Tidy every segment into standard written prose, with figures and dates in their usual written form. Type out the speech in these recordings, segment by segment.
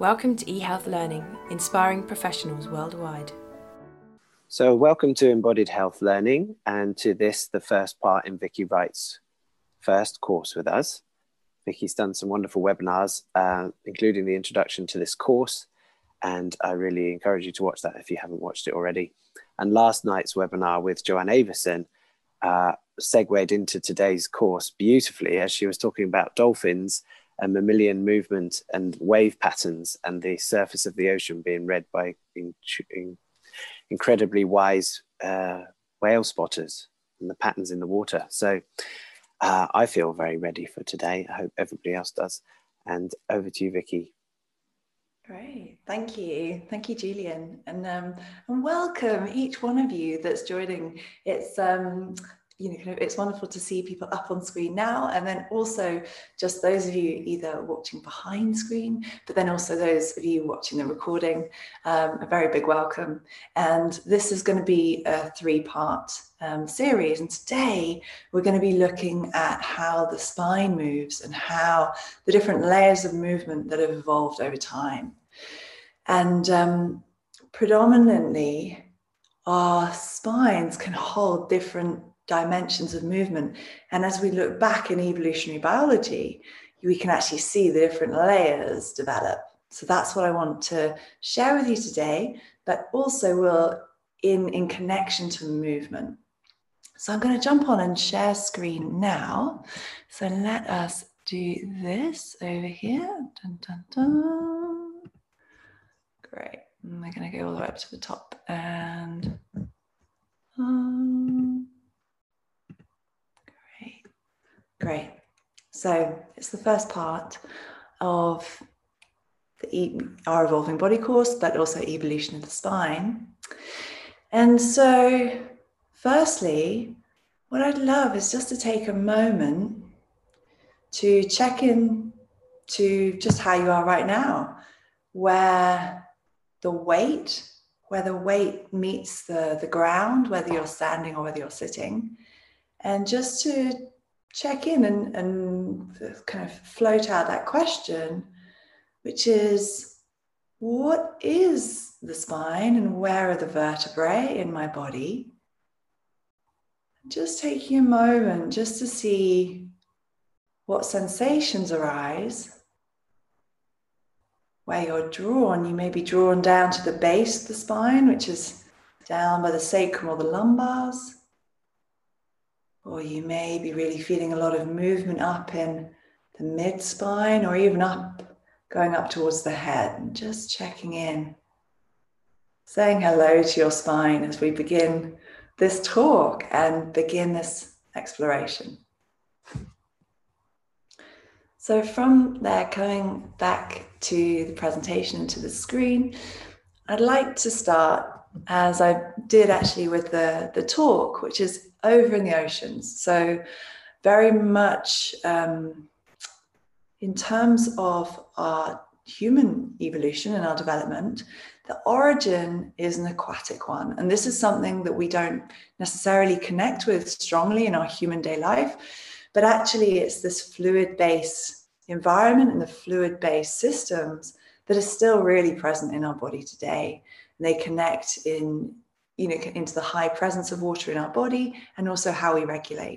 Welcome to eHealth Learning, inspiring professionals worldwide. So welcome to Embodied Health Learning, and to this, the first part in Vicky Wright's first course with us. Vicky's done some wonderful webinars, including the introduction to this course, and I really encourage you to watch that if you haven't watched it already. And last night's webinar with Joanne Avison segued into today's course beautifully, as she was talking about dolphins and mammalian movement and wave patterns and the surface of the ocean being read by incredibly wise whale spotters and the patterns in the water. So I feel very ready for today. I hope everybody else does. And over to you, Vicky. Great, thank you, Julian, and welcome each one of you that's joining. It's it's wonderful to see people up on screen now, and then also just those of you either watching behind screen, but then also those of you watching the recording, a very big welcome. And this is going to be a three-part series, and today we're going to be looking at how the spine moves and how the different layers of movement that have evolved over time. And predominantly our spines can hold different dimensions of movement, and as we look back in evolutionary biology, we can actually see the different layers develop. So that's what I want to share with you today, but also will in connection to movement. So I'm going to jump on and share screen now. So let us do this over here. Dun, dun, dun. Great. And we're going to go all the way up to the top and Great. So it's the first part of our Evolving Body course, but also Evolution of the Spine. And so firstly, what I'd love is just to take a moment to check in to just how you are right now, where the weight meets the ground, whether you're standing or whether you're sitting, and just to check in and kind of float out that question, which is, what is the spine and where are the vertebrae in my body? Just taking a moment just to see what sensations arise. Where you're drawn, you may be drawn down to the base of the spine, which is down by the sacrum or the lumbars. Or you may be really feeling a lot of movement up in the mid-spine, or even going up towards the head, and just checking in, saying hello to your spine as we begin this talk and begin this exploration. So from there, going back to the presentation and to the screen, I'd like to start, as I did actually with the talk, which is over in the oceans. So very much in terms of our human evolution and our development, the origin is an aquatic one. And this is something that we don't necessarily connect with strongly in our human day life, but actually it's this fluid-based environment and the fluid-based systems that are still really present in our body today. And they connect into the high presence of water in our body and also how we regulate.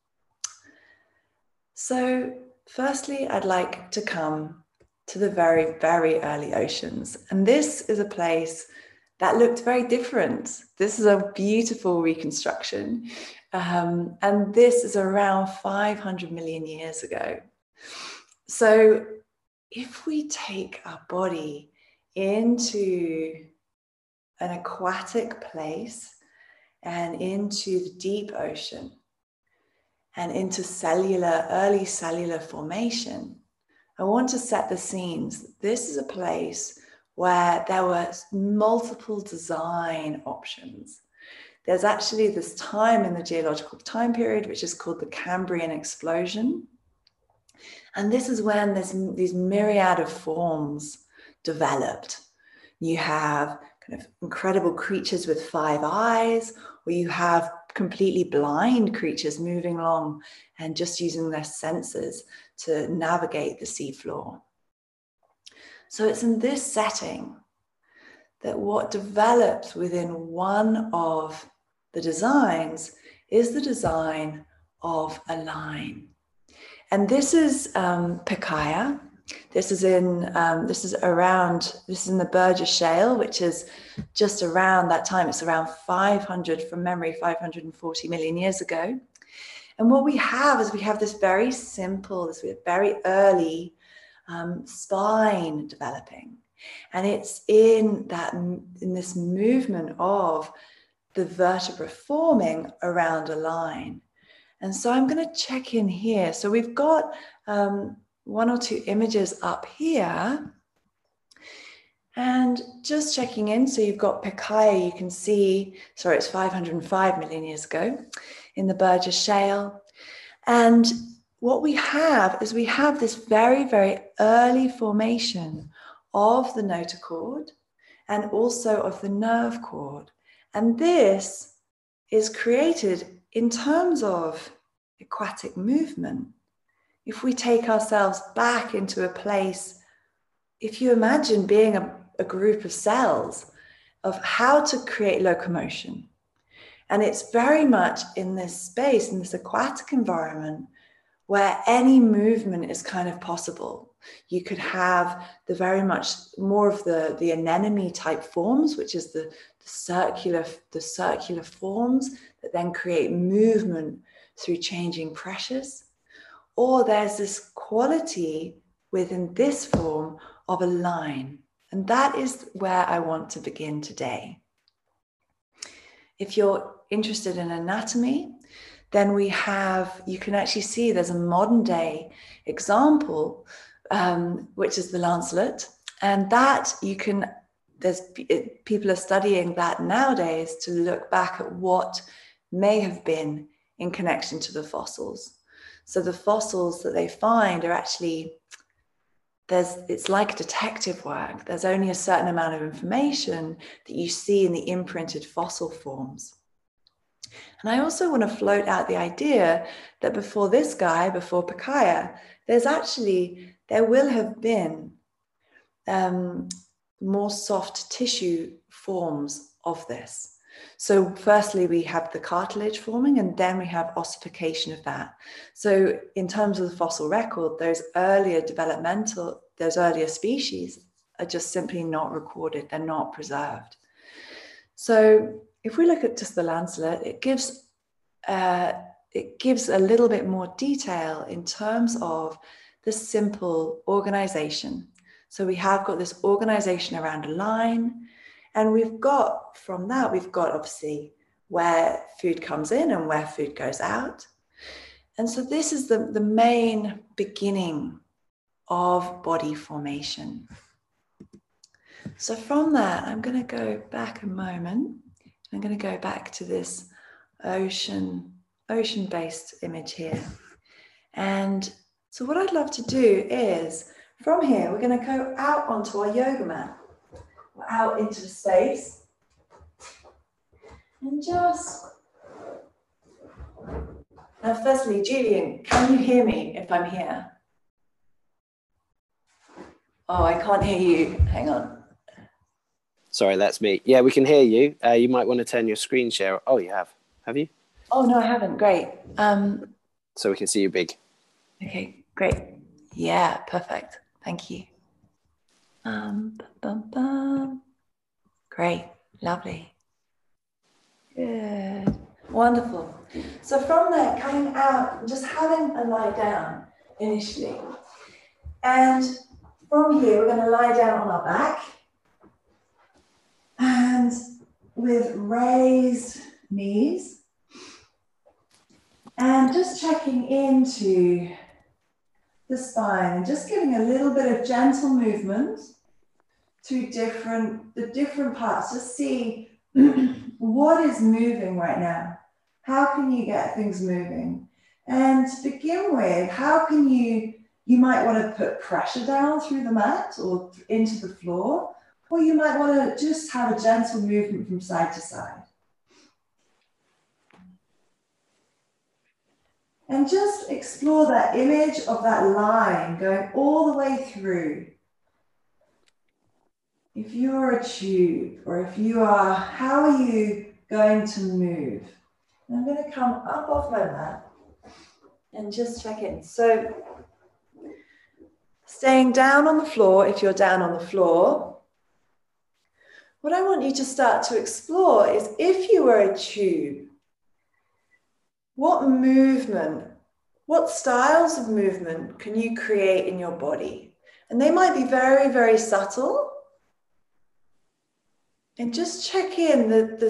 So firstly, I'd like to come to the very, very early oceans. And this is a place that looked very different. This is a beautiful reconstruction. And this is around 500 million years ago. So if we take our body into an aquatic place and into the deep ocean and into early cellular formation, I want to set the scenes. This is a place where there were multiple design options. There's actually this time in the geological time period, which is called the Cambrian explosion. And this is when these myriad of forms developed. You have kind of incredible creatures with 5 eyes, or you have completely blind creatures moving along and just using their senses to navigate the seafloor. So it's in this setting that what develops within one of the designs is the design of a line. And this is Pikaia. This is in the Burgess Shale, which is just around that time. It's around 500, from memory, 540 million years ago. And what we have is we have this very simple, this very early spine developing. And it's in this movement of the vertebra forming around a line. And so I'm going to check in here. So we've got one or two images up here. And just checking in, so you've got Pikaia, you can see, sorry, it's 505 million years ago in the Burgess Shale. And what we have is we have this very, very early formation of the notochord and also of the nerve cord. And this is created in terms of aquatic movement. If we take ourselves back into a place, if you imagine being a group of cells, of how to create locomotion. And it's very much in this space, in this aquatic environment, where any movement is kind of possible. You could have the very much more of the anemone type forms, which is the circular forms that then create movement through changing pressures. Or there's this quality within this form of a line. And that is where I want to begin today. If you're interested in anatomy, then you can actually see there's a modern day example, which is the lancelet. And that people are studying that nowadays to look back at what may have been in connection to the fossils. So the fossils that they find are actually, it's like detective work. There's only a certain amount of information that you see in the imprinted fossil forms. And I also want to float out the idea that before Pikaia, there will have been more soft tissue forms of this. So firstly, we have the cartilage forming, and then we have ossification of that. So in terms of the fossil record, those earlier species are just simply not recorded. They're not preserved. So if we look at just the lancelet, it gives a little bit more detail in terms of the simple organization. So we have got this organization around a line, and we've got obviously where food comes in and where food goes out. And so this is the main beginning of body formation. So from that, I'm going to go back a moment. I'm going to go back to this ocean-based image here. And so what I'd love to do is, from here, we're going to go out onto our yoga mat, out into the space, and now firstly, Julian, can you hear me if I'm here? Oh, I can't hear you. Hang on. Sorry, that's me. Yeah, we can hear you. You might want to turn your screen share. Oh, you have. Have you? Oh, no, I haven't. Great. So we can see you big. Okay, great. Yeah, perfect. Thank you. Great. Lovely. Good. Wonderful. So from there, coming out, just having a lie down initially. And from here, we're going to lie down on our back. And with raised knees. And just checking into the spine and just giving a little bit of gentle movement to the different parts. Just see what is moving right now. How can you get things moving? And to begin with, how can you might want to put pressure down through the mat or into the floor, or you might want to just have a gentle movement from side to side. And just explore that image of that line going all the way through. if you're a tube, or if you are, how are you going to move? And I'm going to come up off my mat and just check in. So staying down on the floor, if you're down on the floor, what I want you to start to explore is, if you were a tube, what movement, what styles of movement can you create in your body? And they might be very, very subtle. And just check in that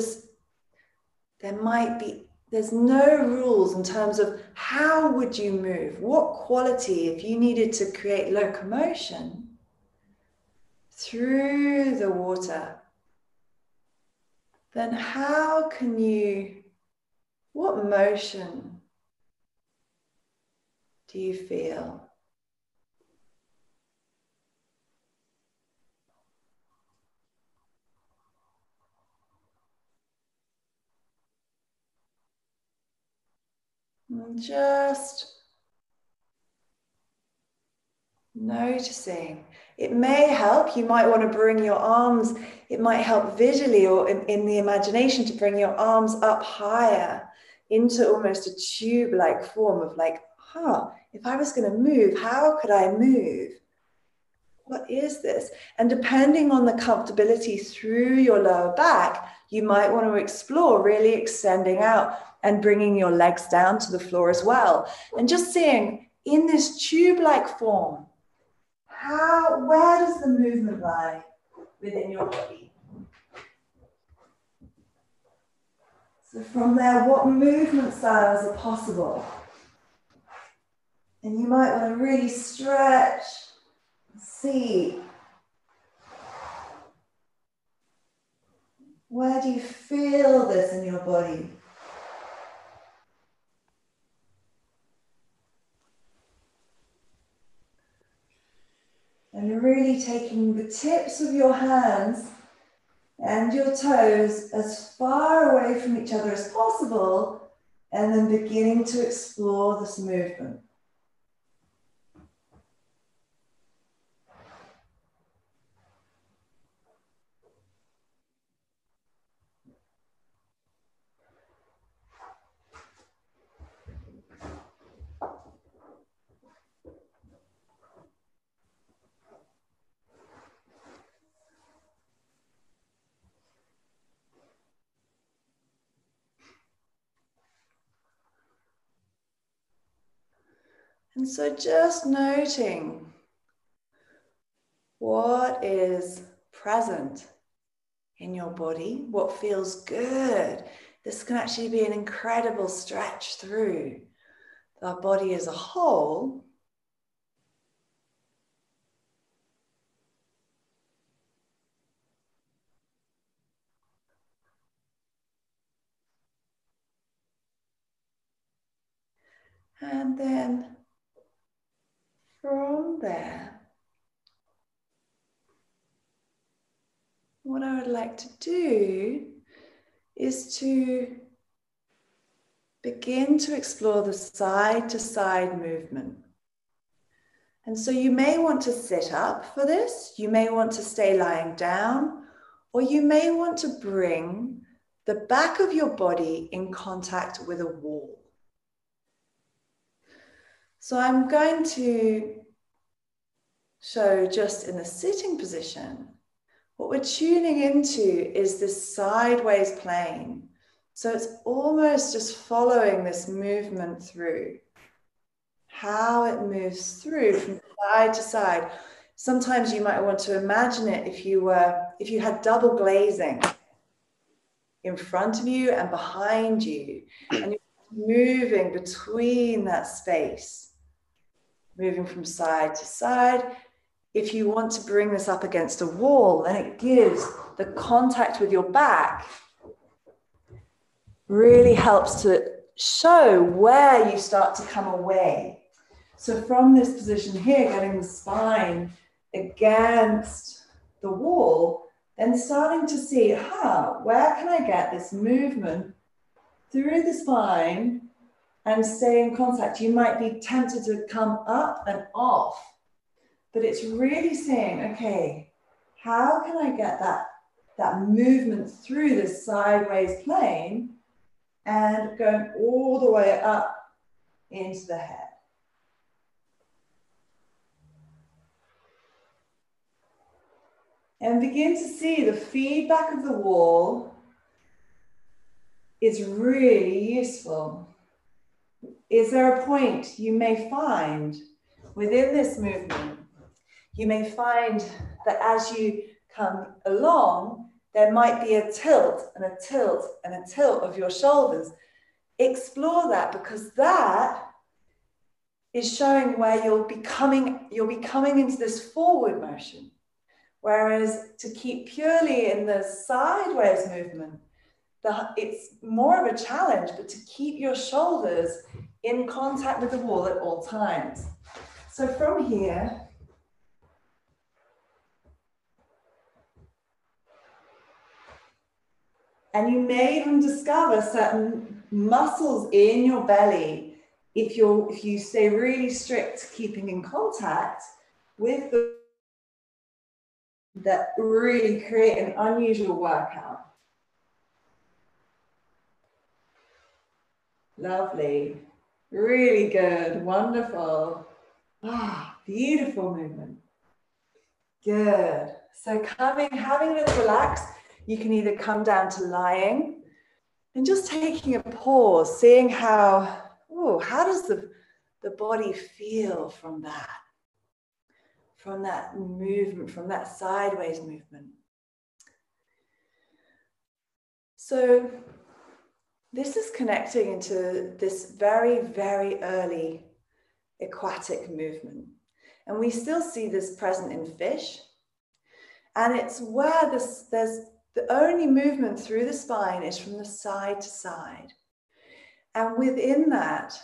there's no rules in terms of how would you move, what quality, if you needed to create locomotion through the water, then how can you, what motion do you feel? And just noticing. It may help, you might want to bring your arms, it might help visually or in the imagination to bring your arms up higher into almost a tube-like form of like, if I was going to move, how could I move? What is this? And depending on the comfortability through your lower back, you might want to explore really extending out and bringing your legs down to the floor as well. And just seeing in this tube-like form, where does the movement lie within your body? So from there, what movement styles are possible? And you might want to really stretch, see. Where do you feel this in your body? And really taking the tips of your hands and your toes as far away from each other as possible, and then beginning to explore this movement. And so just noting what is present in your body, what feels good. This can actually be an incredible stretch through our body as a whole. And then from there, what I would like to do is to begin to explore the side-to-side movement. And so you may want to sit up for this, you may want to stay lying down, or you may want to bring the back of your body in contact with a wall. So I'm going to show just in the sitting position, what we're tuning into is this sideways plane. So it's almost just following this movement through, how it moves through from side to side. Sometimes you might want to imagine it if you had double glazing in front of you and behind you, and you're moving between that space, moving from side to side. If you want to bring this up against a wall, then it gives the contact with your back, really helps to show where you start to come away. So from this position here, getting the spine against the wall, then starting to see, where can I get this movement through the spine and stay in contact? You might be tempted to come up and off, but it's really saying, okay, how can I get that movement through this sideways plane and going all the way up into the head. And begin to see the feedback of the wall is really useful. Is there a point you may find within this movement? You may find that as you come along, there might be a tilt and a tilt and a tilt of your shoulders. Explore that, because that is showing where you'll be coming into this forward motion. Whereas to keep purely in the sideways movement, it's more of a challenge, but to keep your shoulders in contact with the wall at all times. So from here, and you may even discover certain muscles in your belly if you stay really strict keeping in contact with that really create an unusual workout. Lovely, really good, wonderful. Beautiful movement. Good. So having a little relax, you can either come down to lying and just taking a pause, seeing how does the body feel from that? From that movement, from that sideways movement. So this is connecting into this very, very early aquatic movement. And we still see this present in fish. And it's where there's the only movement through the spine is from the side to side. And within that,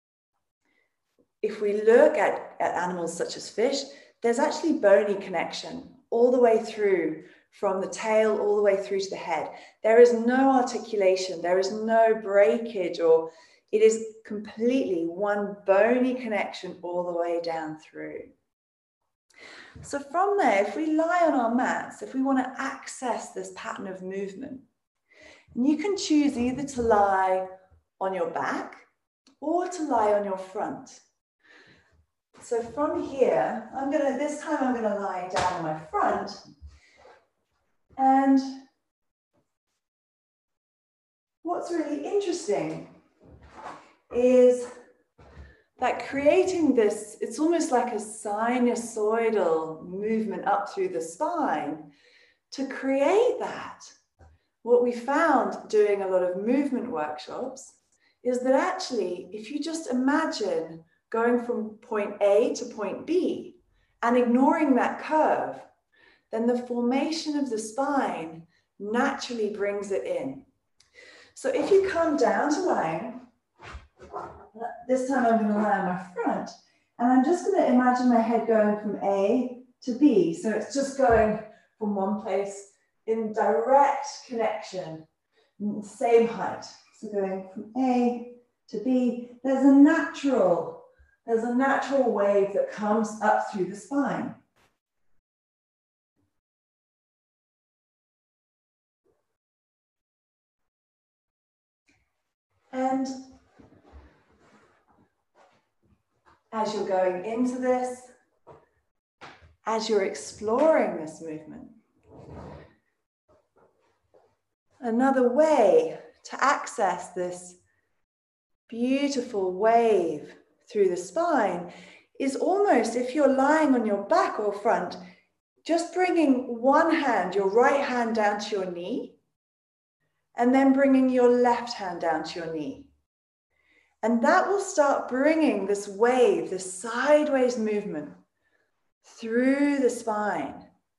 if we look at animals such as fish, there's actually bony connection all the way through, from the tail all the way through to the head. There is no articulation, there is no breakage, or it is completely one bony connection all the way down through. So from there, if we lie on our mats, if we want to access this pattern of movement, and you can choose either to lie on your back or to lie on your front. So from here, this time I'm gonna lie down on my front. And what's really interesting is that creating this, it's almost like a sinusoidal movement up through the spine. To create that, what we found doing a lot of movement workshops is that actually, if you just imagine going from point A to point B and ignoring that curve, then the formation of the spine naturally brings it in. So if you come down to lying, this time I'm going to lie on my front, and I'm just going to imagine my head going from A to B. So it's just going from one place in direct connection, same height. So going from A to B, there's a natural wave that comes up through the spine. And as you're going into this, as you're exploring this movement, another way to access this beautiful wave through the spine is almost, if you're lying on your back or front, just bringing one hand, your right hand, down to your knee, and then bringing your left hand down to your knee. And that will start bringing this wave, this sideways movement through the spine.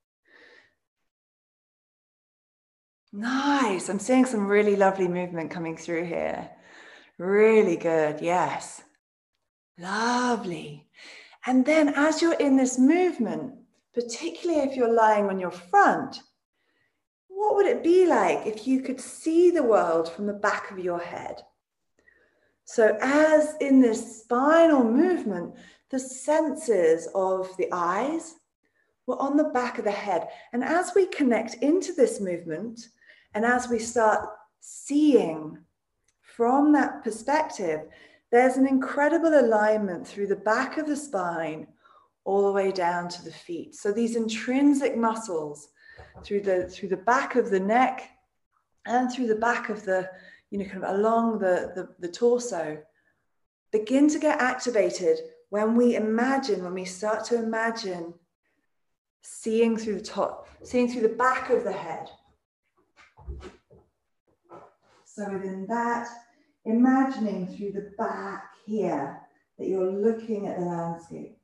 Nice. I'm seeing some really lovely movement coming through here. Really good. Yes. Lovely. And then as you're in this movement, particularly if you're lying on your front, what would it be like if you could see the world from the back of your head? So as in this spinal movement, the senses of the eyes, we're on the back of the head. And as we connect into this movement, and as we start seeing from that perspective, there's an incredible alignment through the back of the spine all the way down to the feet. So these intrinsic muscles through the back of the neck and through the back of the, kind of along the torso, begin to get activated when we start to imagine seeing through the top, seeing through the back of the head. So within that, imagining through the back here that you're looking at the landscape.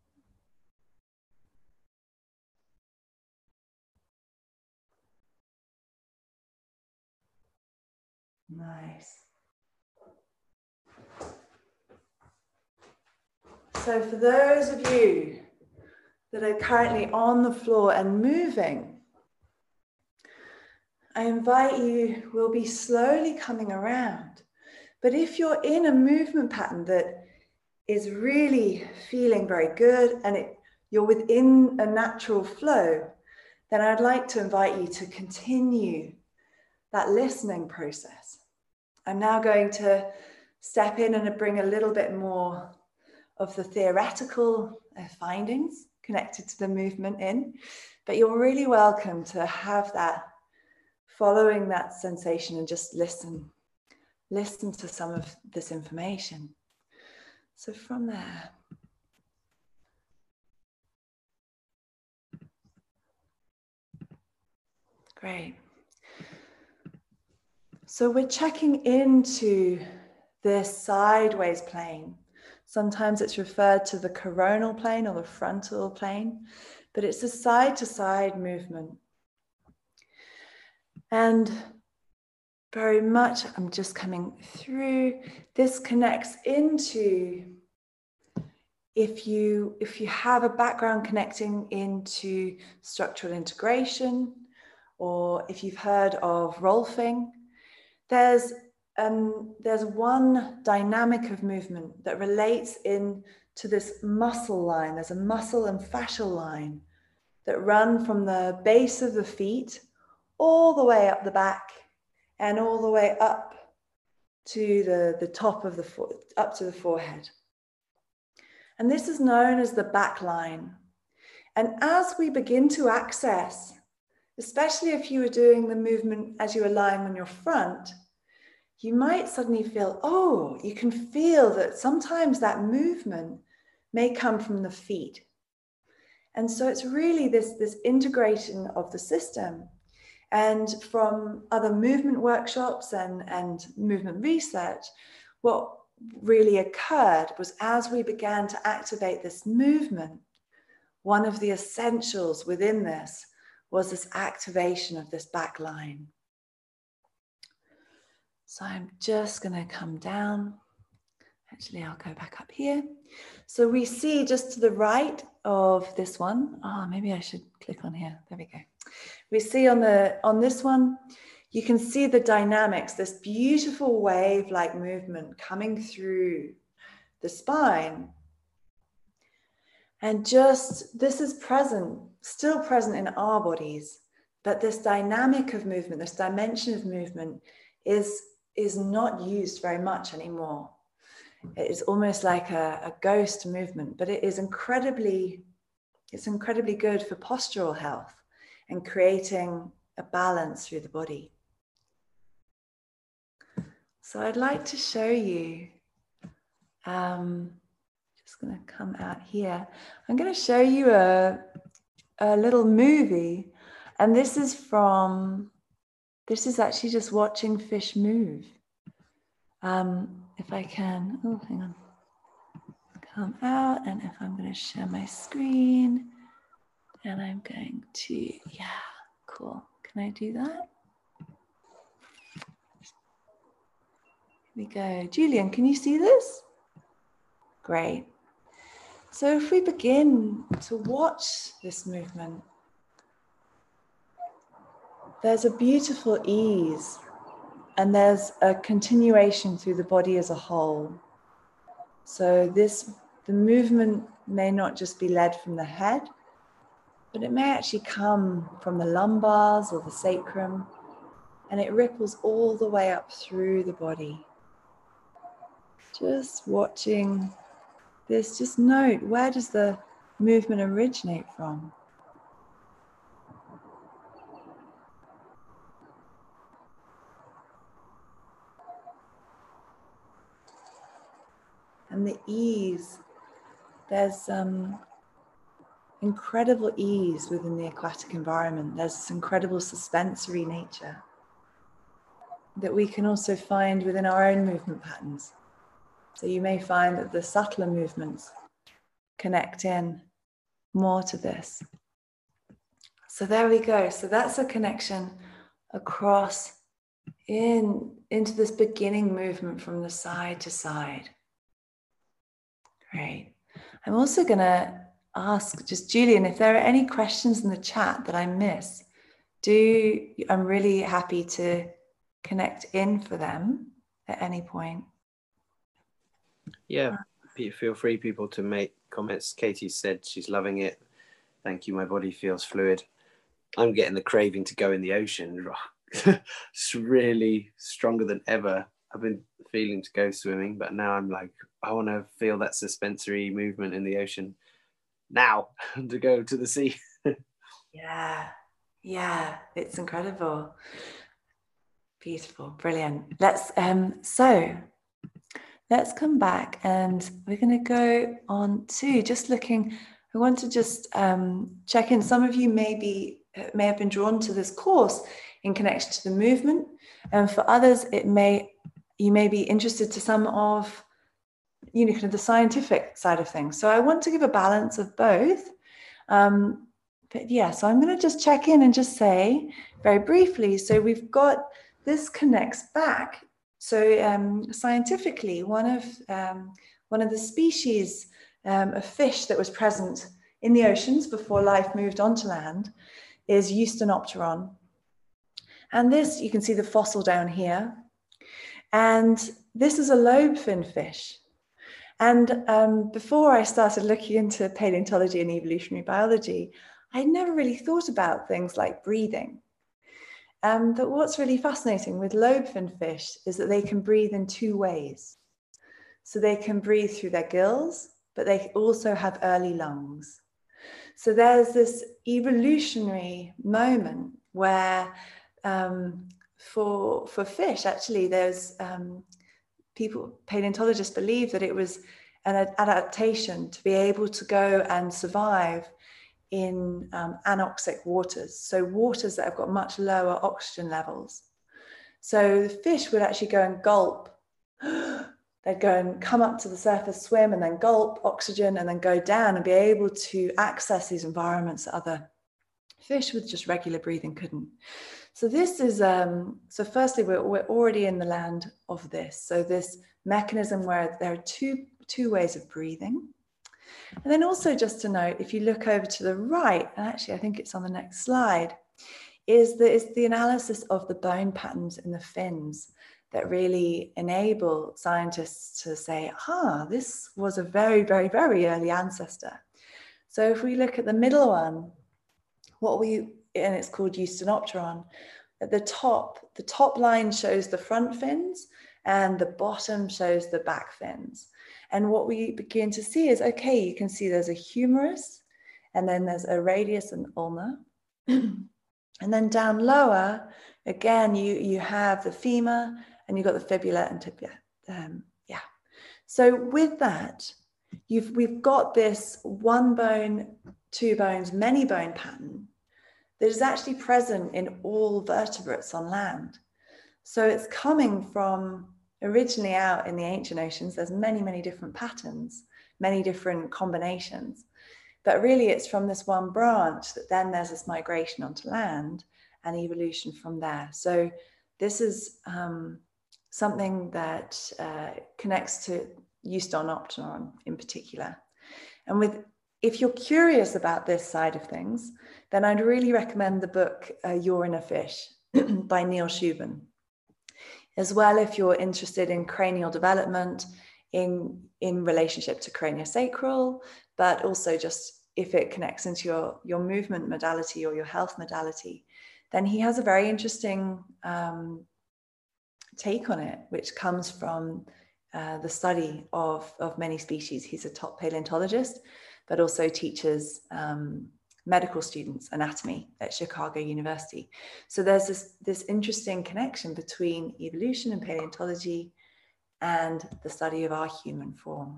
Nice. So for those of you that are currently on the floor and moving, I invite you, we'll be slowly coming around. But if you're in a movement pattern that is really feeling very good and you're within a natural flow, then I'd like to invite you to continue that listening process. I'm now going to step in and bring a little bit more of the theoretical findings connected to the movement in, but you're really welcome to have that, following that sensation, and just listen to some of this information. So from there, great. So we're checking into this sideways plane. Sometimes it's referred to the coronal plane or the frontal plane, but it's a side-to-side movement. And very much, I'm just coming through, this connects into, if you have a background connecting into structural integration, or if you've heard of Rolfing, there's one dynamic of movement that relates in to this muscle line. There's a muscle and fascial line that run from the base of the feet all the way up the back and all the way up to the top of the foot, up to the forehead. And this is known as the back line. And as we begin to access, especially if you were doing the movement as you were lying on your front, you might suddenly feel, you can feel that sometimes that movement may come from the feet. And so it's really this integration of the system. And from other movement workshops and movement research, what really occurred was, as we began to activate this movement, one of the essentials within this was this activation of this back line. So I'm just going to come down. Actually, I'll go back up here. So we see just to the right of this one. Maybe I should click on here. There we go. We see on this one, you can see the dynamics, this beautiful wave-like movement coming through the spine. And just, this is present, still present in our bodies, but this dynamic of movement, this dimension of movement is not used very much anymore. It is almost like a ghost movement, but it's incredibly good for postural health and creating a balance through the body. So I'd like to show you, just going to come out here. I'm going to show you a little movie, and this is actually just watching fish move. If I can, hang on, come out, and if I'm going to share my screen, and I'm going to, cool. Can I do that? Here we go. Julian, can you see this? Great. So if we begin to watch this movement, there's a beautiful ease, and there's a continuation through the body as a whole. So the movement may not just be led from the head, but it may actually come from the lumbars or the sacrum, and it ripples all the way up through the body. Just watching this, just note, where does the movement originate from? And the ease, there's incredible ease within the aquatic environment. There's this incredible suspensory nature that we can also find within our own movement patterns. So you may find that the subtler movements connect in more to this. So there we go. So that's a connection across into this beginning movement from the side to side. Great. I'm also going to ask just Julian if there are any questions in the chat that I miss. I'm really happy to connect in for them at any point. Yeah, feel free, people, to make comments. Katie said she's loving it. Thank you. My body feels fluid. I'm getting the craving to go in the ocean. It's really stronger than ever. I've been feeling to go swimming, but now I'm like, I want to feel that suspensory movement in the ocean now to go to the sea. Yeah, it's incredible. Beautiful, brilliant. Let's come back, and we're going to go on to just looking. I want to just check in. Some of you may have been drawn to this course in connection to the movement, and for others, you may be interested to some of kind of the scientific side of things. So I want to give a balance of both. But yeah, so I'm going to just check in and just say very briefly. So we've got this connects back. So scientifically, one of the species of fish that was present in the oceans before life moved onto land is Eustonopteron. And this, you can see the fossil down here. And this is a lobe-fin fish. And before I started looking into paleontology and evolutionary biology, I'd never really thought about things like breathing. But what's really fascinating with lobe-fin fish is that they can breathe in two ways. So they can breathe through their gills, but they also have early lungs. So there's this evolutionary moment where for fish, actually, there's paleontologists believe that it was an adaptation to be able to go and survive in anoxic waters, so waters that have got much lower oxygen levels. So the fish would actually go and gulp. They'd go and come up to the surface, swim, and then gulp oxygen, and then go down and be able to access these environments that other fish with just regular breathing couldn't. So this is, so firstly, we're already in the land of this. So this mechanism where there are two ways of breathing. And then also just to note, if you look over to the right, and actually I think it's on the next slide, is the analysis of the bone patterns in the fins that really enable scientists to say, this was a very, very, very early ancestor. So if we look at the middle one, and it's called Eustonopteron, at the top line shows the front fins and the bottom shows the back fins. And what we begin to see is, okay, you can see there's a humerus, and then there's a radius and ulna. And then down lower, again, you have the femur, and you've got the fibula and tibia. So with that, we've got this one bone, two bones, many bone pattern that is actually present in all vertebrates on land. So it's coming from originally out in the ancient oceans. There's many, many different patterns, many different combinations. But really it's from this one branch that then there's this migration onto land and evolution from there. So this is something that connects to Eustonopteron in particular. And if you're curious about this side of things, then I'd really recommend the book You're in a Fish by Neil Shubin. As well, if you're interested in cranial development in relationship to craniosacral, but also just if it connects into your movement modality or your health modality, then he has a very interesting take on it, which comes from the study of many species. He's a top paleontologist, but also teaches medical students anatomy at Chicago University. So there's this interesting connection between evolution and paleontology and the study of our human form.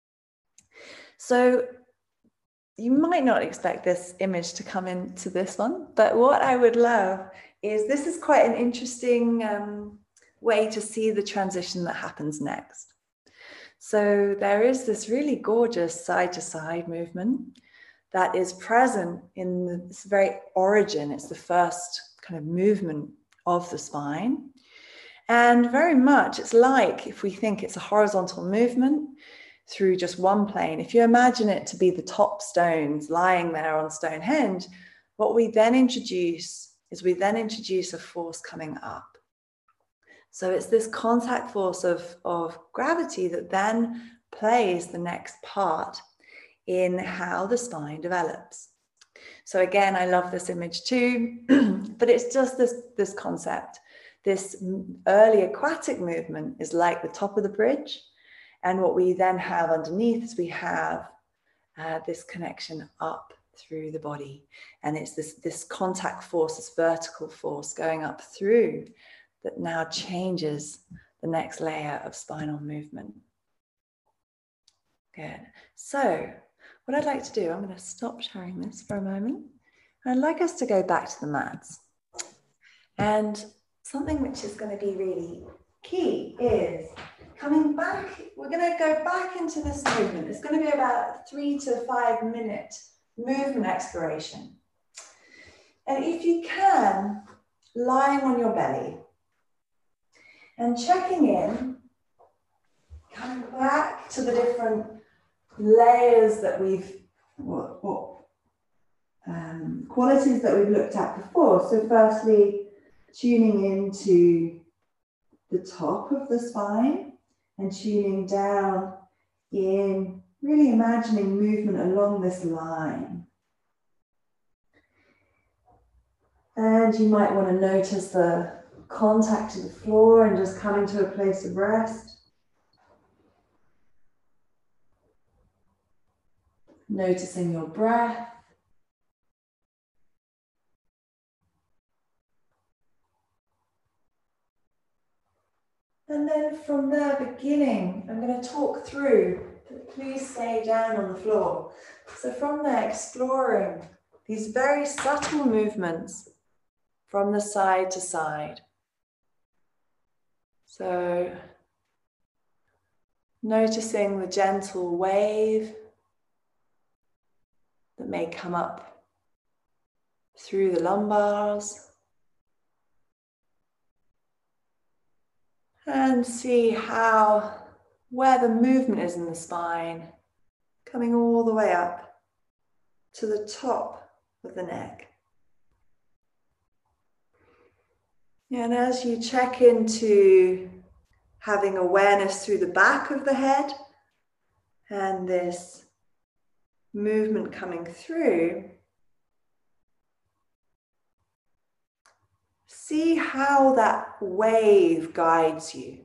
So you might not expect this image to come into this one, but what I would love is, this is quite an interesting way to see the transition that happens next. So there is this really gorgeous side-to-side movement that is present in this very origin. It's the first kind of movement of the spine. And very much it's like, if we think it's a horizontal movement through just one plane, if you imagine it to be the top stones lying there on Stonehenge, what we then introduce is a force coming up. So it's this contact force of gravity that then plays the next part in how the spine develops. So again, I love this image too, but it's just this concept. This early aquatic movement is like the top of the bridge. And what we then have underneath is we have this connection up through the body. And it's this contact force, this vertical force going up through, that now changes the next layer of spinal movement. Good. So what I'd like to do, I'm going to stop sharing this for a moment. I'd like us to go back to the mats. And something which is going to be really key is coming back. We're going to go back into this movement. It's going to be about a 3 to 5 minute movement exploration. And if you can, lying on your belly and checking in, coming back to the different layers that we've, qualities that we've looked at before. So firstly, tuning into the top of the spine and tuning down in, really imagining movement along this line. And you might want to notice the contact to the floor and just coming to a place of rest. Noticing your breath. And then from there, beginning, I'm going to talk through, but please stay down on the floor. So from there, exploring these very subtle movements from the side to side. So noticing the gentle wave that may come up through the lumbars. And see where the movement is in the spine, coming all the way up to the top of the neck. And as you check into having awareness through the back of the head and this movement coming through, see how that wave guides you.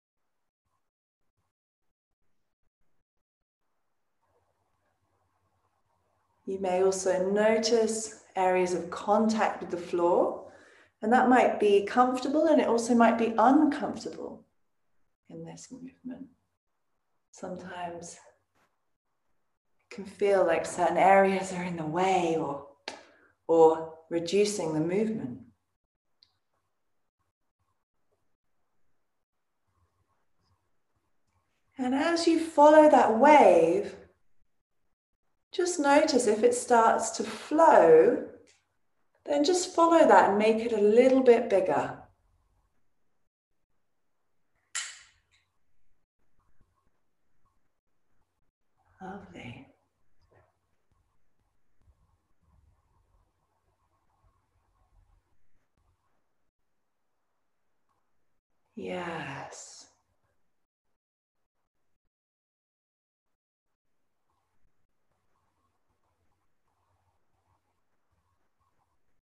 You may also notice areas of contact with the floor, and that might be comfortable and it also might be uncomfortable in this movement. Sometimes it can feel like certain areas are in the way or reducing the movement. And as you follow that wave, just notice if it starts to flow, then just follow that and make it a little bit bigger. Lovely. Yes.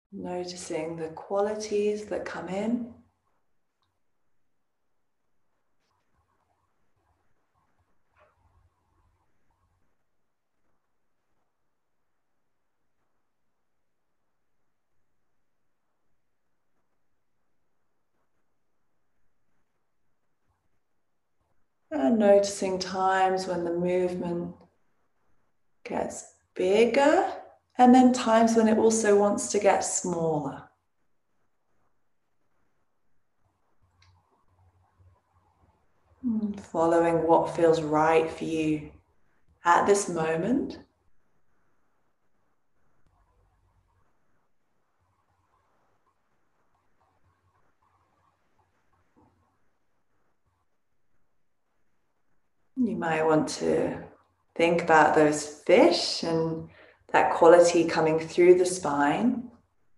Noticing the qualities that come in. And noticing times when the movement gets bigger, and then times when it also wants to get smaller. Following what feels right for you at this moment. You might want to think about those fish and that quality coming through the spine.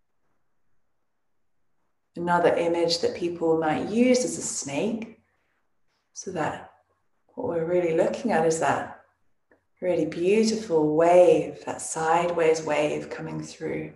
Another image that people might use is a snake. So that what we're really looking at is that really beautiful wave, that sideways wave coming through.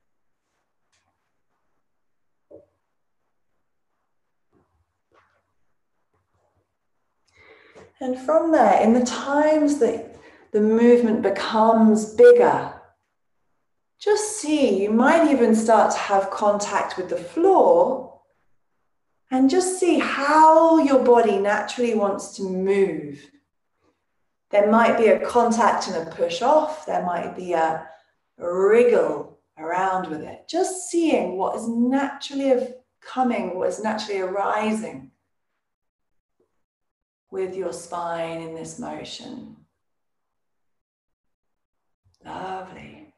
And from there, in the times that the movement becomes bigger, just see, you might even start to have contact with the floor and just see how your body naturally wants to move. There might be a contact and a push off. There might be a wriggle around with it. Just seeing what is naturally coming, what is naturally arising with your spine in this motion. Lovely.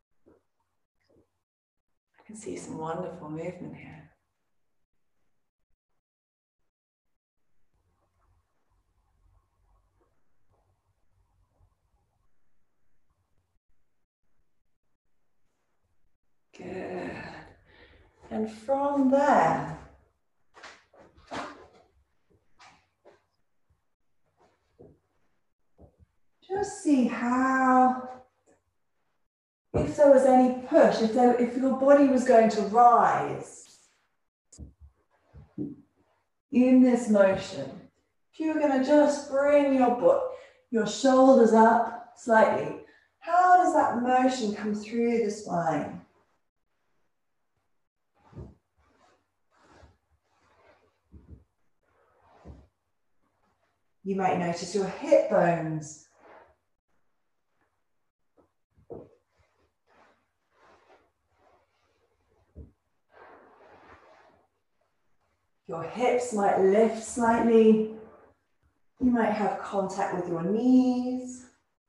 I can see some wonderful movement here. Good. And from there, just see how, if there was any push, if your body was going to rise in this motion, if you were going to just bring your shoulders up slightly, how does that motion come through the spine? You might notice your hip bones. Your hips might lift slightly. You might have contact with your knees.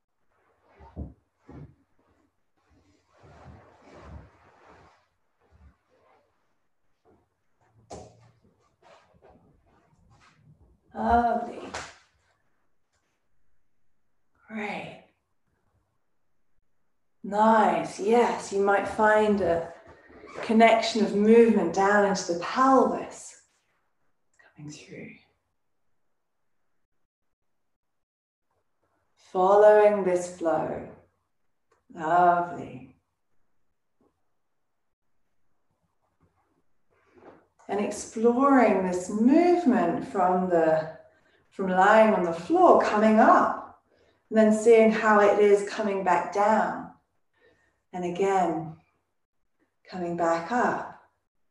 Lovely. Great. Nice. Yes, you might find a connection of movement down into the pelvis coming through. Following this flow. Lovely. And exploring this movement from lying on the floor, coming up, and then seeing how it is coming back down. And again, coming back up.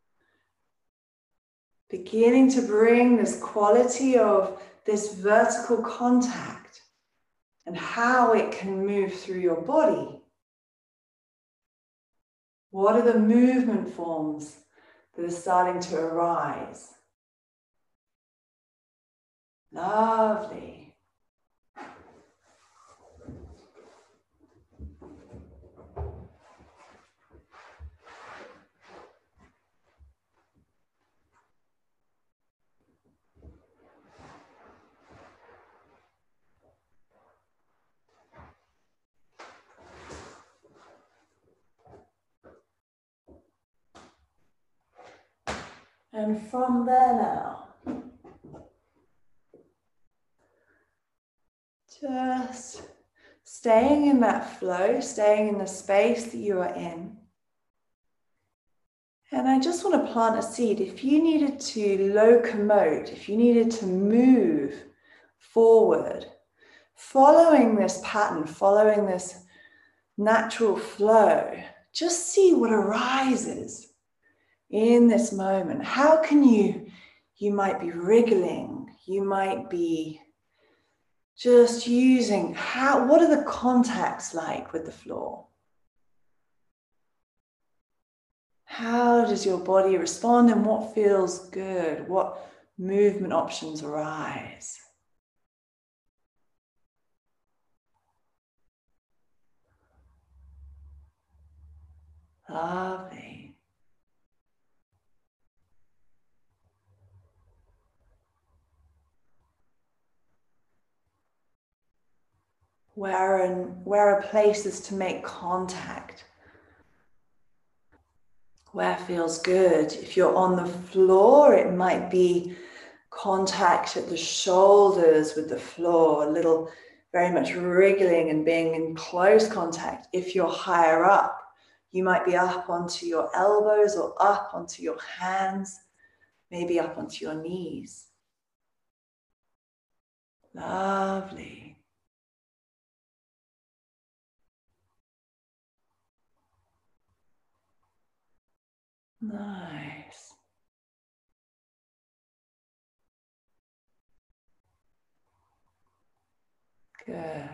Beginning to bring this quality of this vertical contact and how it can move through your body. What are the movement forms that are starting to arise? Lovely. And from there now, just staying in that flow, staying in the space that you are in. And I just want to plant a seed. If you needed to locomote, if you needed to move forward, following this pattern, following this natural flow, just see what arises in this moment. How can you might be wriggling, you might be just using, what are the contacts like with the floor? How does your body respond and what feels good? What movement options arise? Lovely. Where are places to make contact? Where feels good? If you're on the floor, it might be contact at the shoulders with the floor, a little very much wriggling and being in close contact. If you're higher up, you might be up onto your elbows or up onto your hands, maybe up onto your knees. Lovely. Nice. Good.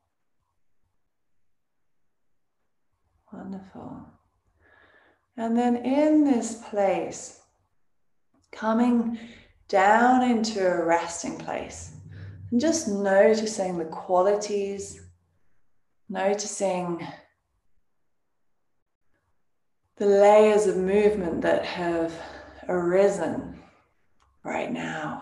Wonderful. And then in this place, coming down into a resting place and just noticing the qualities, noticing the layers of movement that have arisen right now.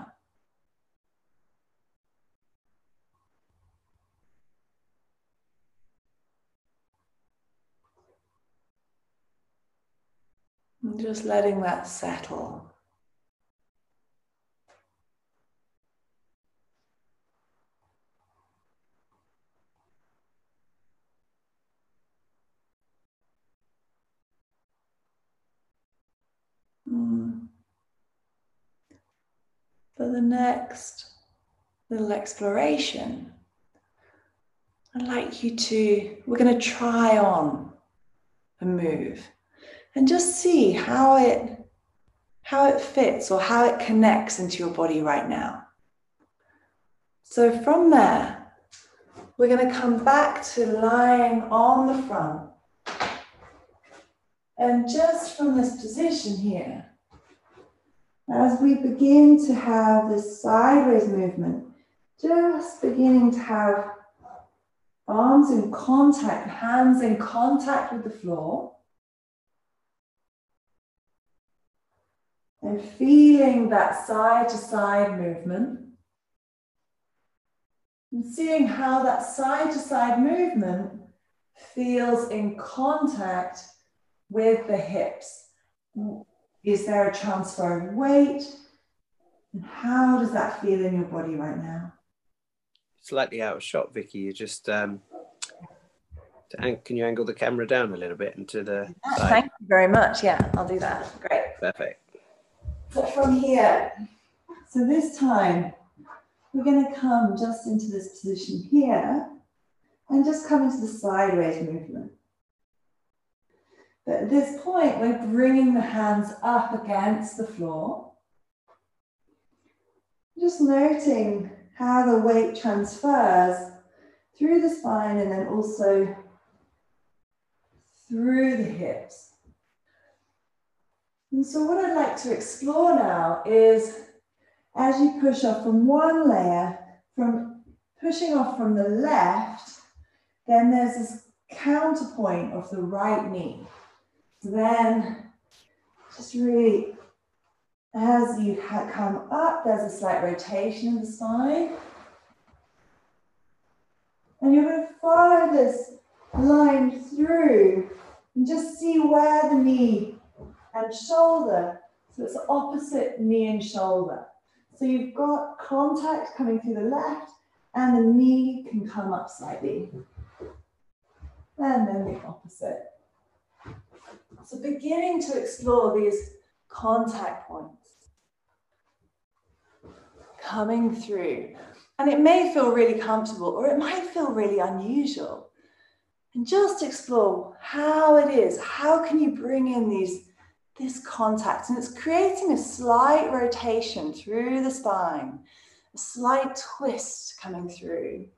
And just letting that settle. For the next little exploration, I'd like you we're going to try on a move and just see how it fits or how it connects into your body right now. So from there, we're going to come back to lying on the front. And just from this position here, as we begin to have this sideways movement, just beginning to have arms in contact, hands in contact with the floor, and feeling that side to side movement, and seeing how that side to side movement feels in contact with the hips. Is there a transfer of weight? And how does that feel in your body right now? Slightly out of shot, Vicky. You just can you angle the camera down a little bit into the side? Thank you very much. Yeah, I'll do that. Great. Perfect. So from here, so this time we're going to come just into this position here and just come into the sideways movement. But at this point, we're bringing the hands up against the floor. Just noting how the weight transfers through the spine and then also through the hips. And so what I'd like to explore now is, as you push off from one layer, from pushing off from the left, then there's this counterpoint of the right knee. So then, just really, as you come up, there's a slight rotation of the spine. And you're going to follow this line through and just see where the knee and shoulder, so it's opposite knee and shoulder. So you've got contact coming through the left and the knee can come up slightly. And then the opposite. So beginning to explore these contact points coming through. And it may feel really comfortable, or it might feel really unusual. And just explore how it is. How can you bring in this contact? And it's creating a slight rotation through the spine, a slight twist coming through.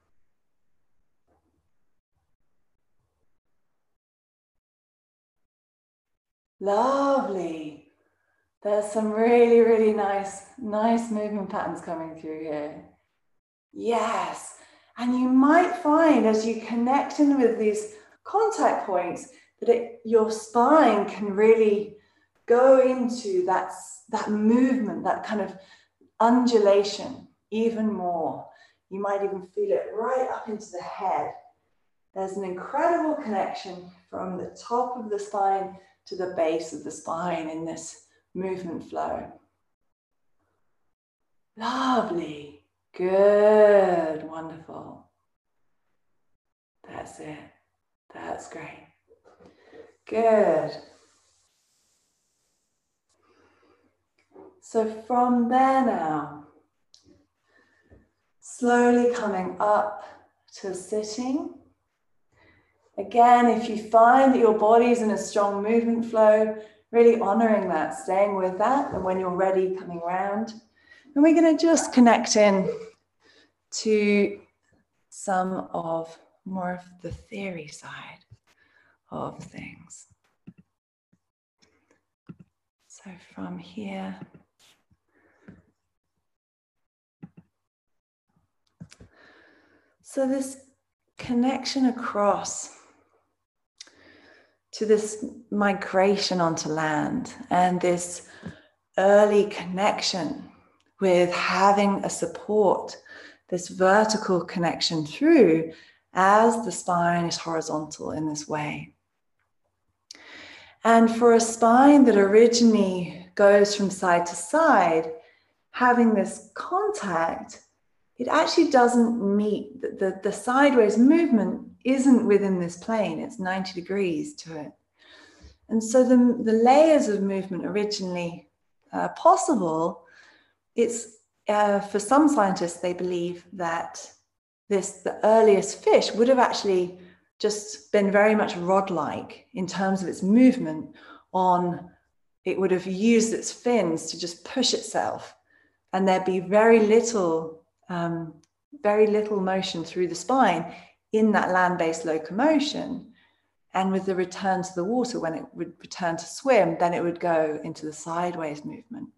Lovely. There's some really, really nice movement patterns coming through here. Yes. And you might find as you connect in with these contact points that your spine can really go into that movement, that kind of undulation even more. You might even feel it right up into the head. There's an incredible connection from the top of the spine to the base of the spine in this movement flow. Lovely. Good. Wonderful. That's it. That's great. Good. So from there now, slowly coming up to sitting. Again, if you find that your body's in a strong movement flow, really honoring that, staying with that, and when you're ready, coming round. And we're going to just connect in to some of more of the theory side of things. So from here, so this connection across to this migration onto land and this early connection with having a support, this vertical connection through as the spine is horizontal in this way. And for a spine that originally goes from side to side, having this contact, it actually doesn't meet, the sideways movement isn't within this plane, it's 90 degrees to it. And so the layers of movement originally possible, it's for some scientists, they believe that the earliest fish would have actually just been very much rod-like in terms of its movement it would have used its fins to just push itself, and there'd be very little motion through the spine in that land-based locomotion. And with the return to the water, when it would return to swim, then it would go into the sideways movement.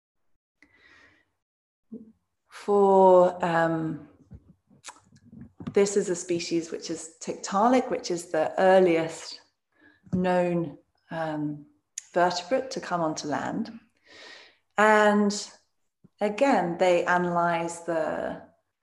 This is a species which is Tiktaalik, which is the earliest known vertebrate to come onto land. And again, they analyze the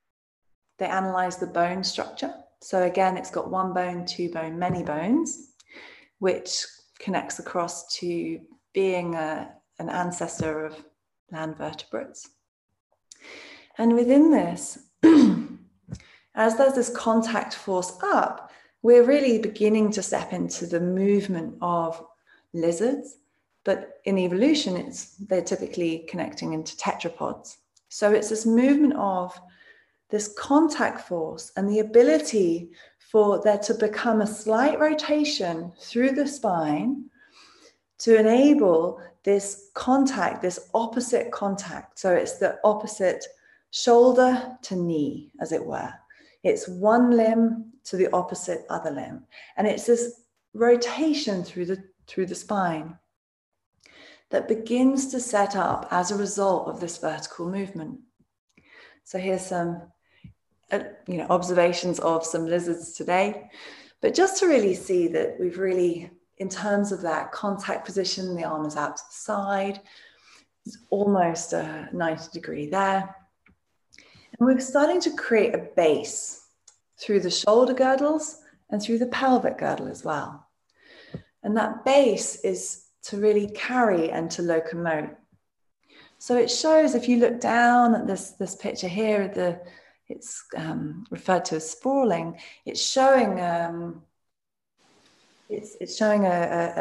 bone structure. So again, it's got one bone, two bone, many bones, which connects across to being an ancestor of land vertebrates. And within this, as there's this contact force up, we're really beginning to step into the movement of lizards, but in evolution, they're typically connecting into tetrapods. So it's this movement of this contact force and the ability for there to become a slight rotation through the spine to enable this contact, this opposite contact. So it's the opposite shoulder to knee, as it were. It's one limb to the opposite other limb. And it's this rotation through the spine that begins to set up as a result of this vertical movement. So here's some observations of some lizards today, but just to really see that we've really, in terms of that contact position, the arm is out to the side, it's almost a 90 degree there. And we're starting to create a base through the shoulder girdles and through the pelvic girdle as well. And that base is to really carry and to locomote. So it shows, if you look down at this picture here, it's referred to as sprawling. It's showing a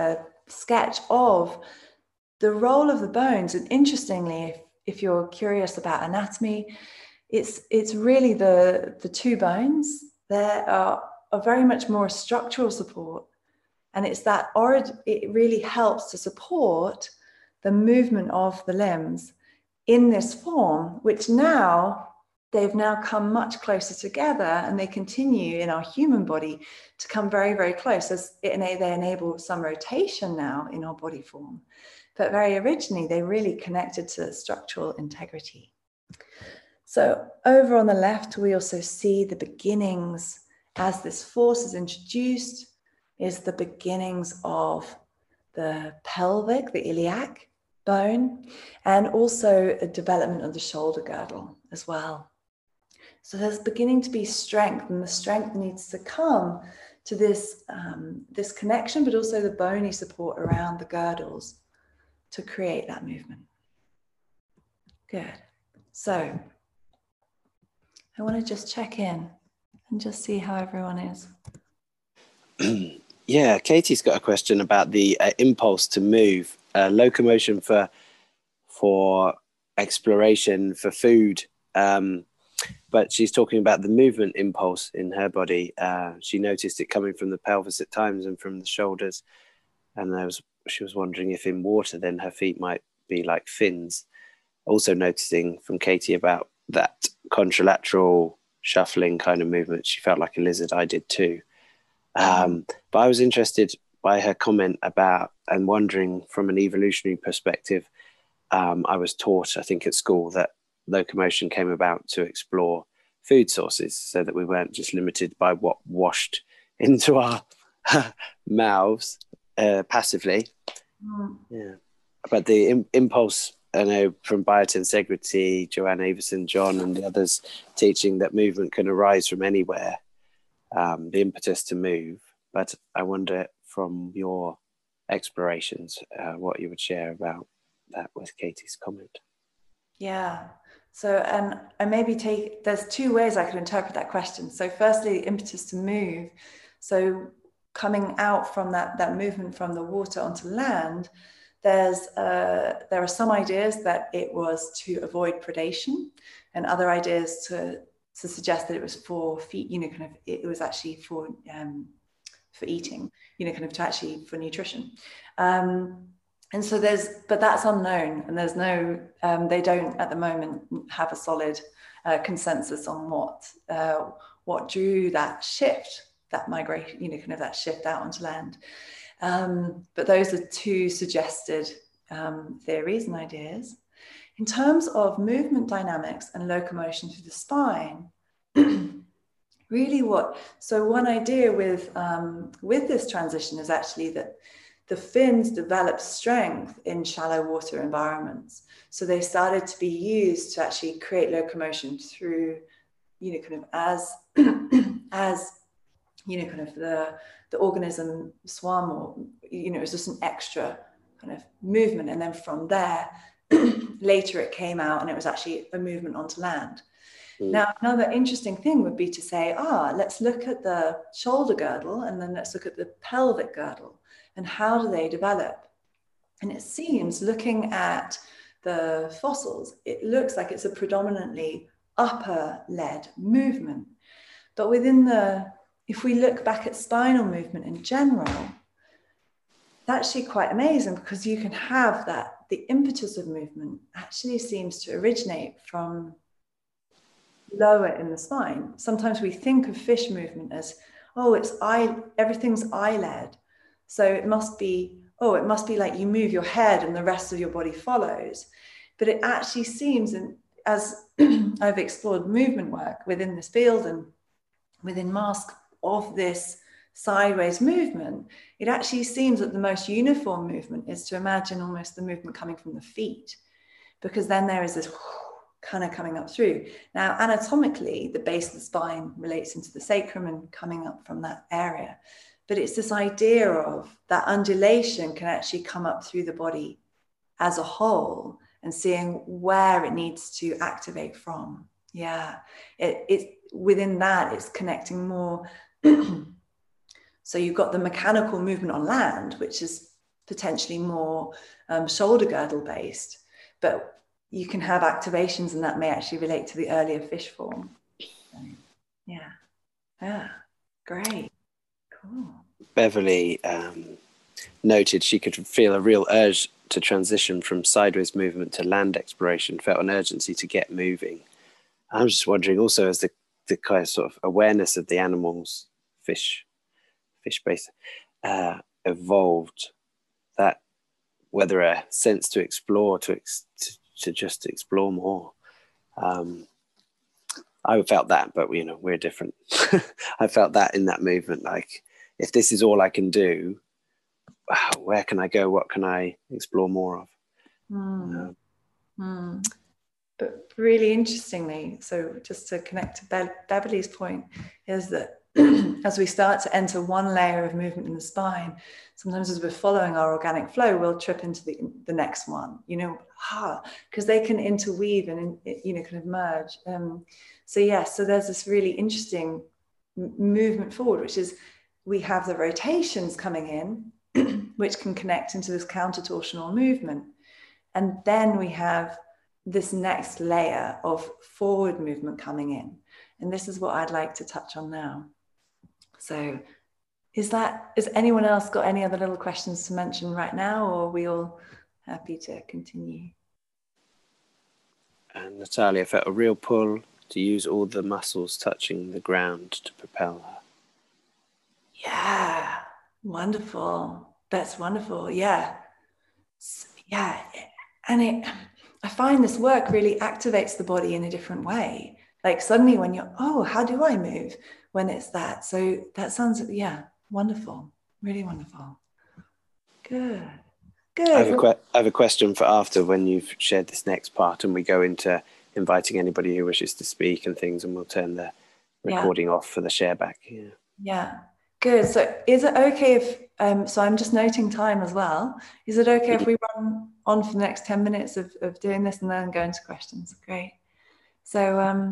sketch of the role of the bones. And interestingly, if you're curious about anatomy, it's really the two bones that are very much more a structural support. And it's that it really helps to support the movement of the limbs in this form, which they've now come much closer together, and they continue in our human body to come very, very close as they enable some rotation now in our body form. But very originally, they really connected to structural integrity. So over on the left, we also see the beginnings, as this force is introduced, is the beginnings of the pelvic, the iliac bone, and also a development of the shoulder girdle as well. So there's beginning to be strength, and the strength needs to come to this, this connection, but also the bony support around the girdles to create that movement. Good. So I want to just check in and just see how everyone is. Yeah, Katie's got a question about the impulse to move, locomotion for exploration, for food. But she's talking about the movement impulse in her body. She noticed it coming from the pelvis at times and from the shoulders. And she was wondering if in water, then her feet might be like fins. Also noticing from Katie about that contralateral shuffling kind of movement. She felt like a lizard. I did too. But I was interested by her comment about, and wondering from an evolutionary perspective, I was taught, I think at school, that locomotion came about to explore food sources so that we weren't just limited by what washed into our mouths passively. Yeah. But the impulse, I know from Biotensegrity, Joanne Avison, John and the others teaching that movement can arise from anywhere, the impetus to move. But I wonder from your explorations, what you would share about that with Katie's comment. Yeah. So, and I maybe there's two ways I could interpret that question. So firstly, the impetus to move. So coming out from that movement from the water onto land, there are some ideas that it was to avoid predation, and other ideas to suggest that it was for feet, it was actually for eating, for nutrition. And so but that's unknown, and there's no, they don't at the moment have a solid consensus on what drew that shift, that migration, that shift out onto land. But those are two suggested theories and ideas. In terms of movement dynamics and locomotion through the spine, really one idea with this transition is actually that the fins developed strength in shallow water environments. So they started to be used to actually create locomotion through, as the organism swam, or, it was just an extra kind of movement. And then from there, later it came out and it was actually a movement onto land. Now, another interesting thing would be to say, let's look at the shoulder girdle, and then let's look at the pelvic girdle, and how do they develop? And it seems, looking at the fossils, it looks like it's a predominantly upper-led movement. But if we look back at spinal movement in general, it's actually quite amazing, because you can have the impetus of movement actually seems to originate from lower in the spine. Sometimes we think of fish movement as, everything's eye-led. So it must be like you move your head and the rest of your body follows. But it actually seems, and as I've explored movement work within this field and within MASK of this sideways movement, it actually seems that the most uniform movement is to imagine almost the movement coming from the feet, because then there is this kind of coming up through. Now, anatomically, the base of the spine relates into the sacrum and coming up from that area. But it's this idea of that undulation can actually come up through the body as a whole, and seeing where it needs to activate from. Yeah, it's within that, it's connecting more. So you've got the mechanical movement on land, which is potentially more shoulder girdle based, but you can have activations and that may actually relate to the earlier fish form. Yeah, great, cool. Beverly noted she could feel a real urge to transition from sideways movement to land exploration, felt an urgency to get moving. I was just wondering also, as the kind of sort of awareness of the animals, fish base, evolved, that whether a sense to explore, to just explore more. I felt that, but we're different. I felt that in that movement, like, if this is all I can do, where can I go? What can I explore more of? But really interestingly, so just to connect to Beverly's point, is that as we start to enter one layer of movement in the spine, sometimes as we're following our organic flow, we'll trip into the next one, because they can interweave and kind of merge. So there's this really interesting movement forward, which is we have the rotations coming in, which can connect into this counter-torsional movement. And then we have this next layer of forward movement coming in. And this is what I'd like to touch on now. So has anyone else got any other little questions to mention right now, or are we all happy to continue? And Natalia felt a real pull to use all the muscles touching the ground to propel her. Yeah, wonderful. That's wonderful. Yeah. And I find this work really activates the body in a different way. Like suddenly when you're, how do I move when it's that? So that sounds, wonderful. Really wonderful. Good. I have a question for after, when you've shared this next part and we go into inviting anybody who wishes to speak and things, and we'll turn the recording off for the share back. Yeah. Good. So is it okay if, so I'm just noting time as well. Is it okay if we run on for the next 10 minutes of doing this and then go into questions? Great. So,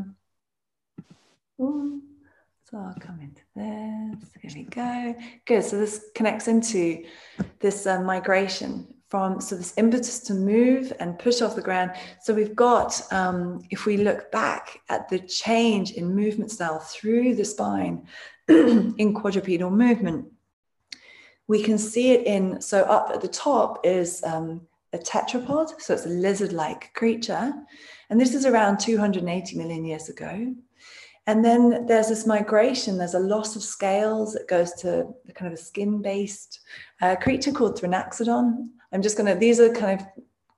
so I'll come into this. Here we go. Good. So this connects into this migration from, so this impetus to move and push off the ground. So we've got, if we look back at the change in movement style through the spine in quadrupedal movement, we can see it so up at the top is a tetrapod. So it's a lizard-like creature. And this is around 280 million years ago. And then there's this migration, there's a loss of scales that goes to the kind of a skin-based creature called Thrinaxodon. These are kind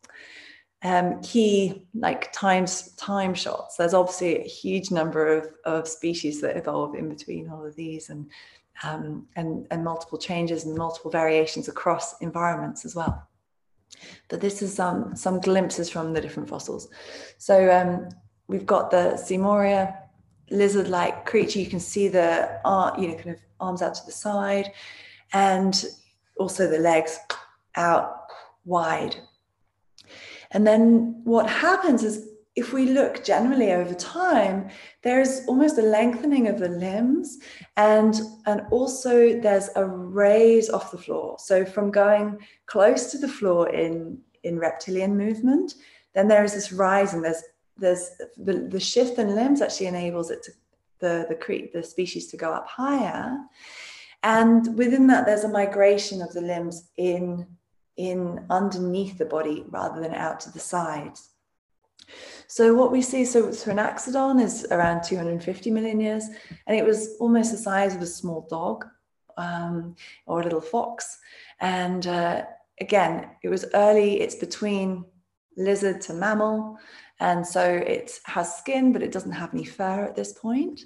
of key like time shots. There's obviously a huge number of species that evolve in between all of these, and multiple changes and multiple variations across environments as well. But this is some glimpses from the different fossils. So we've got the Semoria lizard-like creature. You can see the kind of arms out to the side, and also the legs out wide. And then what happens is, if we look generally over time, there's almost a lengthening of the limbs, and also there's a raise off the floor. So from going close to the floor in reptilian movement, then there is this rise, and there's the shift in limbs actually enables it to the species to go up higher. And within that, there's a migration of the limbs in underneath the body rather than out to the sides. So what we see, so Thrinaxodon is around 250 million years, and it was almost the size of a small dog or a little fox. And again, it was early, it's between lizard to mammal. And so it has skin, but it doesn't have any fur at this point.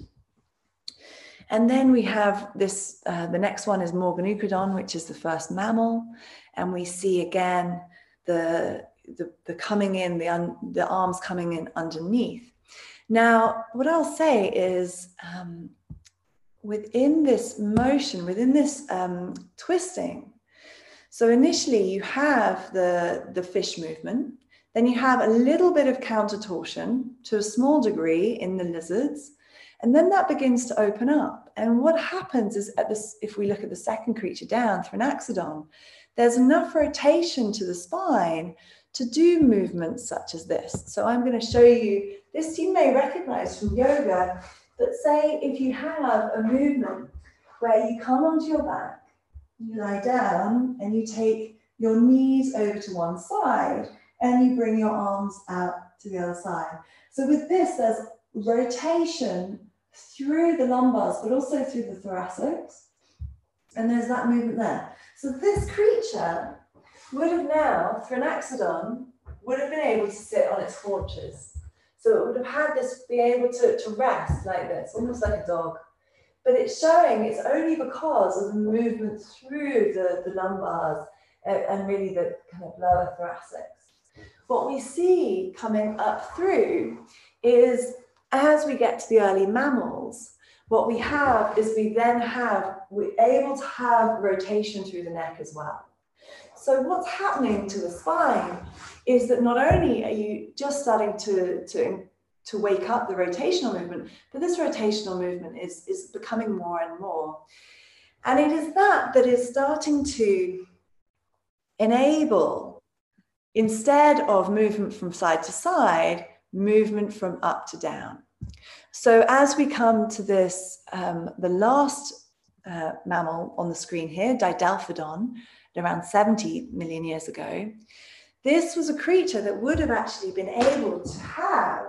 And then we have this, the next one is Morganucodon, which is the first mammal. And we see again the coming in, the arms coming in underneath. Now, what I'll say is within this motion, within this twisting, so initially you have the fish movement, then you have a little bit of counter torsion to a small degree in the lizards, and then that begins to open up. And what happens is if we look at the second creature down, Thrinaxodon, there's enough rotation to the spine to do movements such as this. So I'm going to show you this. You may recognize from yoga that, say, if you have a movement where you come onto your back, you lie down and you take your knees over to one side and you bring your arms out to the other side. So with this, there's rotation through the lumbars, but also through the thoracics. And there's that movement there. So this creature would have now, Thrinaxodon, would have been able to sit on its haunches. So it would have had this, be able to rest like this, almost like a dog. But it's showing it's only because of the movement through the lumbars and really the kind of lower thoracics. What we see coming up through is, as we get to the early mammals, what we have is we're able to have rotation through the neck as well. So what's happening to the spine is that not only are you just starting to wake up the rotational movement, but this rotational movement is becoming more and more. And it is that is starting to enable, instead of movement from side to side, movement from up to down. So as we come to this, the last mammal on the screen here, Didelphodon, around 70 million years ago, this was a creature that would have actually been able to have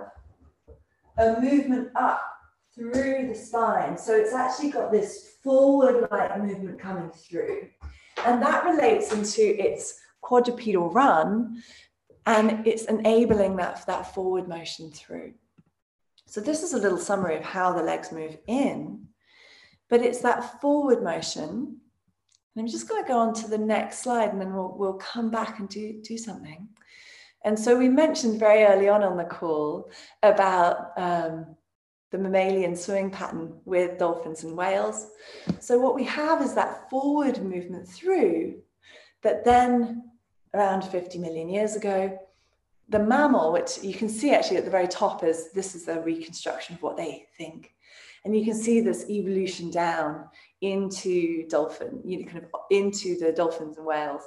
a movement up through the spine. So it's actually got this forward-like movement coming through. And that relates into its quadrupedal run, and it's enabling that forward motion through. So this is a little summary of how the legs move in, but it's that forward motion. And I'm just going to go on to the next slide, and then we'll come back and do something. And so we mentioned very early on the call about the mammalian swimming pattern with dolphins and whales. So what we have is that forward movement through that then, around 50 million years ago, the mammal, which you can see actually at the very top, is this is a reconstruction of what they think. And you can see this evolution down into dolphin, kind of into the dolphins and whales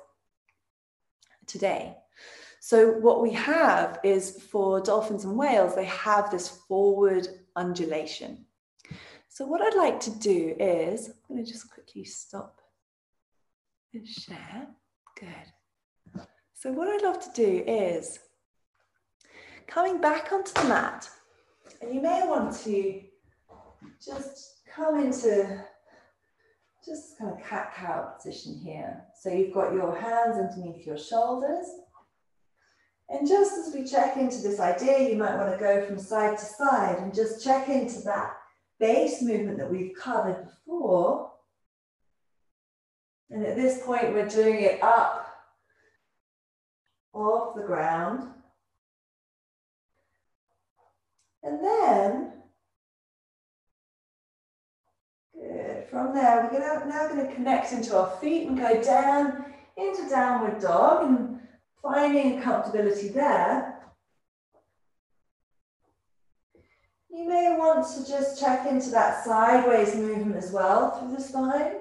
today. So what we have is, for dolphins and whales, they have this forward undulation. So what I'd like to do is, I'm going to just quickly stop and share. Good. So what I'd love to do is, coming back onto the mat, and you may want to just come into just kind of cat-cow position here. So you've got your hands underneath your shoulders. And just as we check into this idea, you might want to go from side to side and just check into that base movement that we've covered before. And at this point, we're doing it up off the ground. And then, good, from there, we're now going to connect into our feet and go down into downward dog, and finding comfortability there. You may want to just check into that sideways movement as well through the spine.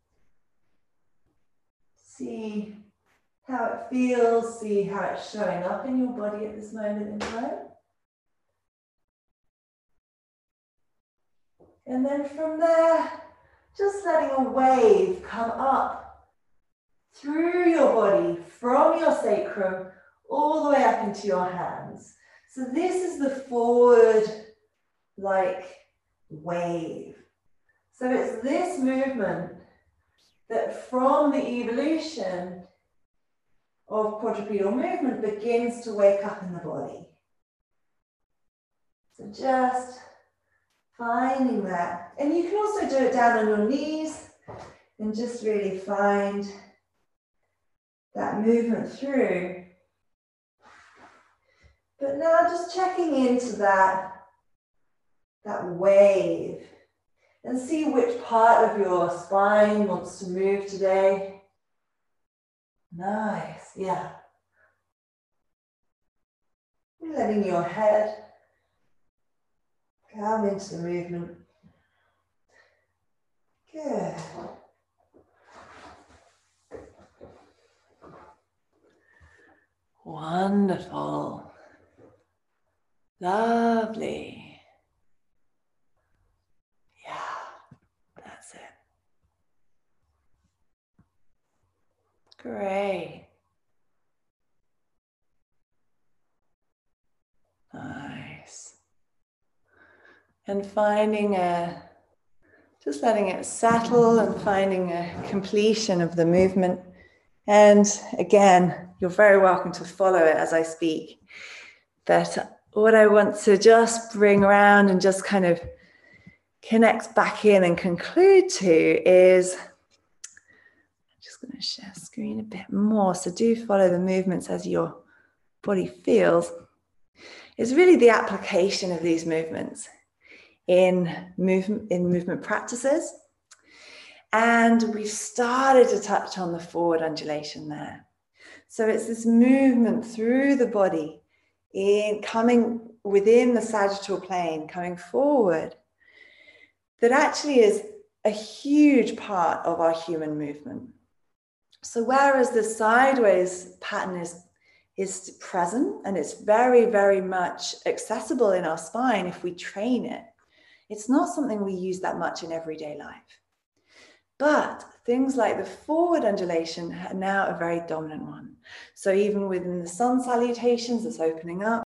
See how it feels, see how it's showing up in your body at this moment in time. And then from there, just letting a wave come up through your body, from your sacrum, all the way up into your hands. So this is the forward, like, wave. So it's this movement that, from the evolution of quadrupedal movement, begins to wake up in the body. So just finding that. And you can also do it down on your knees and just really find that movement through. But now just checking into that wave, and see which part of your spine wants to move today. Nice, yeah. Letting your head come into the movement. Good. Wonderful. Lovely. Yeah, that's it. Great. Nice. And finding just letting it settle and finding a completion of the movement. And again, you're very welcome to follow it as I speak. But what I want to just bring around and just kind of connect back in and conclude to is, I'm just going to share screen a bit more. So do follow the movements as your body feels. It's really the application of these movements in movement practices. And we've started to touch on the forward undulation there. So it's this movement through the body, in coming within the sagittal plane, coming forward, that actually is a huge part of our human movement. So whereas the sideways pattern is present and it's very, very much accessible in our spine if we train it, it's not something we use that much in everyday life. But things like the forward undulation are now a very dominant one. So even within the sun salutations, it's opening up.